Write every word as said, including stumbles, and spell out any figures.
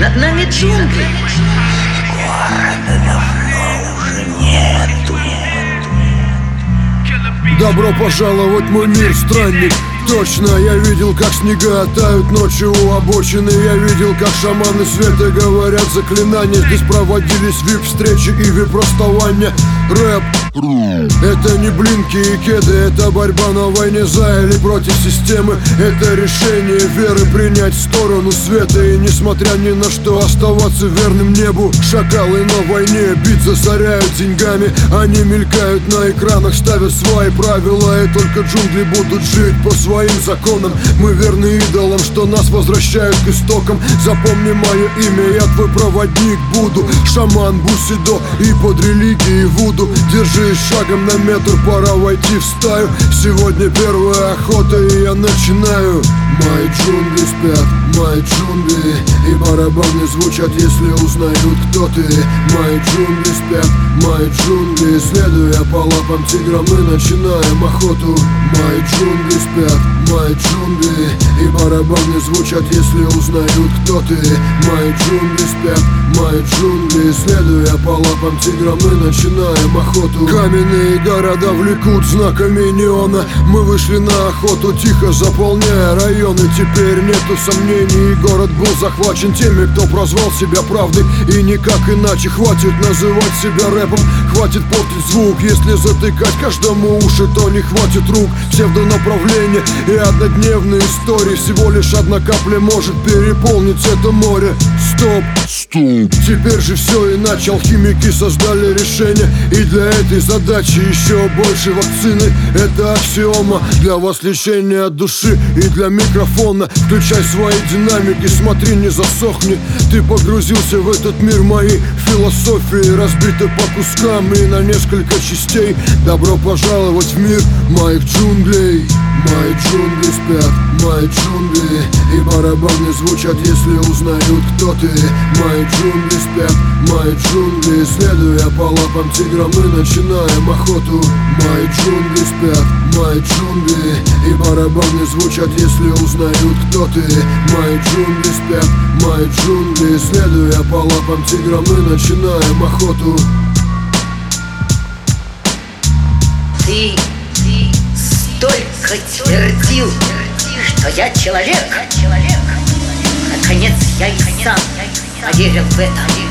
над нами джунгли. Города давно уже нету. Добро пожаловать в мой мир, странник. Точно, я видел, как снега тают ночью у обочины. Я видел, как шаманы света говорят заклинания. Здесь проводились вип-встречи и вип-расставания. Рэп это не блинки и кеды, это борьба на войне за или против системы. Это решение веры принять сторону света и, несмотря ни на что, оставаться верным небу. Шакалы на войне бит засоряют деньгами. Они мелькают на экранах, ставят свои правила, и только джунгли будут жить по своим законам. Мы верны идолам, что нас возвращают к истокам. Запомни мое имя, я твой проводник буду. Шаман Бусидо и под религией вуду. Держись шагом на метр, пора войти в стаю. Сегодня первая охота, и я начинаю. Мои джунгли спят, мои джунгли, и барабаны звучат, если узнают, кто ты. Мои джунгли спят, мои джунгли, следуя по лапам тигра, мы начинаем охоту. Мои джунгли спят, мои джунгли, и барабаны звучат, если узнают, кто ты. Мои джунгли спят, мои джунгли, следуя по лапам тигра, мы начинаем охоту. Каменные города влекут знаками неона. Мы вышли на охоту, тихо заполняя районы. Теперь нету сомнений, город был захвачен теми, кто прозвал себя правдой. И никак иначе, хватит называть себя рэпом. Хватит портить звук, если затыкать каждому уши, то не хватит рук. Псевдонаправление и однодневные истории. Всего лишь одна капля может переполнить это море. Стоп, стоп. Теперь же все иначе, алхимики создали решение. И для этой задачи еще больше вакцины. Это аксиома для вас, лечения от души и для микрофона. Включай свои динамики, смотри, не засохни. Ты погрузился в этот мир моей философии, разбиты по кускам и на несколько частей. Добро пожаловать в мир моих джунглей. Мои джунгли спят, мои джунгли, и барабаны звучат, если узнают, кто ты. Мои джунгли спят, мои джунгли, следуя по лапам тигра, мы начинаем охоту. Мои джунгли спят, мои джунгли, и барабаны звучат, если узнают, кто ты. Мои джунгли спят, мои джунгли, следуя по лапам тигра, мы начинаем охоту. Ты, ты столько твердил, что я человек. Наконец я и сам поверил в это.